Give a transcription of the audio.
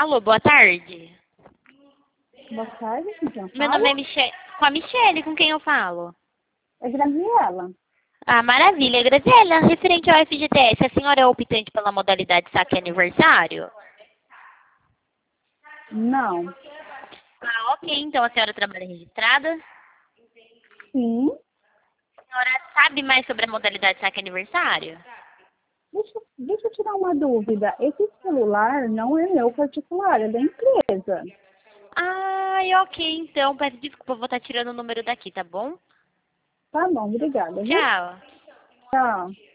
Alô, boa tarde. Boa tarde, então. Meu nome é Michele. Com a Michele, com quem eu falo? É Graziela. Ah, maravilha. Graziela, referente ao FGTS, a senhora é optante pela modalidade saque aniversário? Não. Ah, ok. Então a senhora trabalha registrada? Sim. A senhora sabe mais sobre a modalidade saque aniversário? Deixa eu tirar uma dúvida. Esse celular não é meu particular, é da empresa. Ai, ok. Então, peço desculpa, eu vou estar tirando o número daqui, tá bom? Tá bom, obrigada, viu? Tchau. Tchau.